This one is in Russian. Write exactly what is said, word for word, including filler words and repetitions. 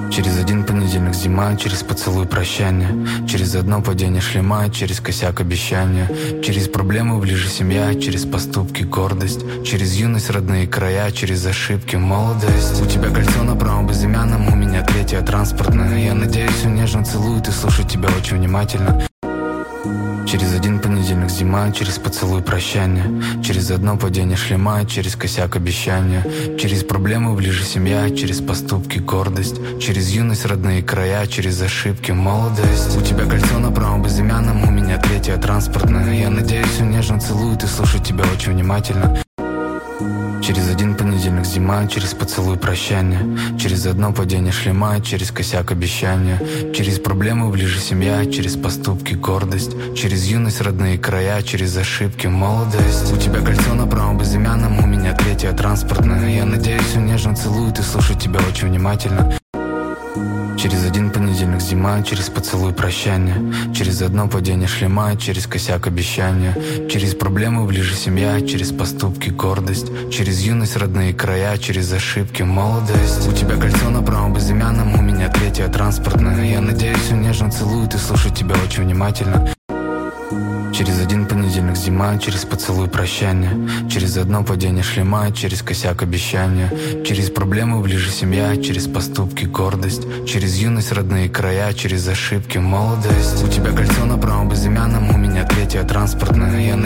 Через один понедельник зима, через поцелуй прощания, через одно падение шлема, через косяк обещания, через проблемы ближе семья, через поступки гордость, через юность родные края, через ошибки молодость. У тебя кольцо на правом безымянном, у меня третье транспортное. Я надеюсь, он нежно целует и слушает тебя очень внимательно. Через один понедельник зима, через поцелуй прощания, через одно падение шлема, через косяк обещания, через проблемы ближе семья, через поступки гордость, через юность родные края, через ошибки молодость. У тебя кольцо на правом безымянном, у меня третье транспортное. Я надеюсь, он нежно целует и слушает тебя очень внимательно. Через один понедельник зима, через поцелуй прощания, через одно падение шлема, через косяк обещания, через проблемы ближе семья, через поступки гордость, через юность родные края, через ошибки молодость. У тебя кольцо на правом безымянном, у меня третье транспортное. Я надеюсь, он нежно целует и слушает тебя очень внимательно. Через один понедельник зима, через поцелуй прощания, через одно падение шлема, через косяк обещания, через проблемы ближе семья, через поступки гордость, через юность родные края, через ошибки молодость. У тебя кольцо на правом безымянном, у меня третье транспортное. Я надеюсь, он нежно целует и слушает тебя очень внимательно. Через один понедельник зима, через поцелуй прощания, через одно падение шлема, через косяк обещания, через проблемы ближе семья, через поступки гордость, через юность родные края, через ошибки молодость. У тебя кольцо на правом безымянном, у меня третье транспортное. Я